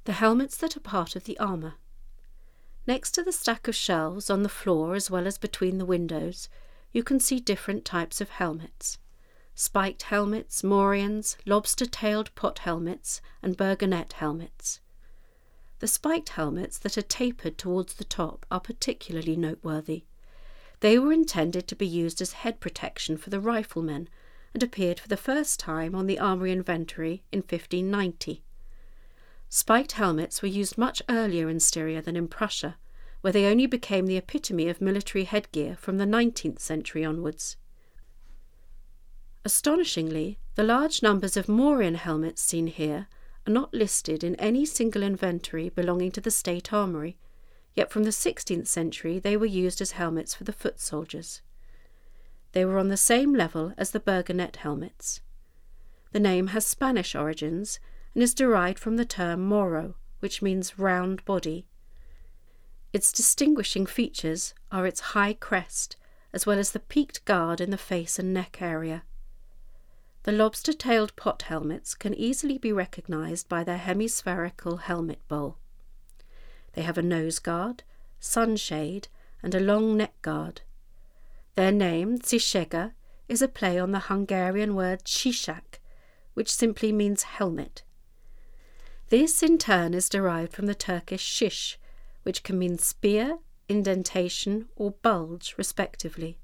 The helmets that are part of the armour. Next to the stack of shelves on the floor as well as between the windows, you can see different types of helmets. Spiked helmets, morions, lobster-tailed pot helmets and burgonet helmets. The spiked helmets that are tapered towards the top are particularly noteworthy. They were intended to be used as head protection for the riflemen and appeared for the first time on the armoury inventory in 1590. Spiked helmets were used much earlier in Styria than in Prussia, where they only became the epitome of military headgear from the 19th century onwards. Astonishingly, the large numbers of morion helmets seen here are not listed in any single inventory belonging to the state armoury, yet from the 16th century they were used as helmets for the foot soldiers. They were on the same level as the burgonet helmets. The name has Spanish origins and is derived from the term moro, which means round body. Its distinguishing features are its high crest, as well as the peaked guard in the face and neck area. The lobster-tailed pot helmets can easily be recognised by their hemispherical helmet bowl. They have a nose guard, sunshade, and a long neck guard. Their name, Szikega, is a play on the Hungarian word sisak, which simply means helmet. This in turn is derived from the Turkish shish, which can mean spear, indentation, or bulge, respectively.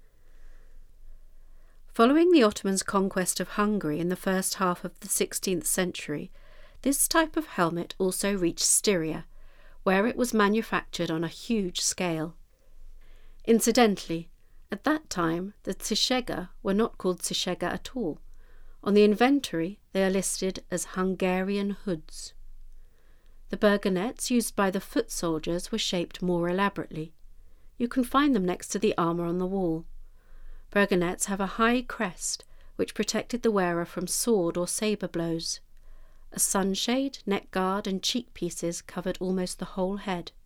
Following the Ottomans' conquest of Hungary in the first half of the 16th century, this type of helmet also reached Styria, where it was manufactured on a huge scale. Incidentally, at that time the Szikega were not called Szikega at all. On the inventory they are listed as Hungarian hoods. The burgonets used by the foot soldiers were shaped more elaborately. You can find them next to the armour on the wall. Burgonets have a high crest, which protected the wearer from sword or sabre blows. A sunshade, neck guard and cheek pieces covered almost the whole head.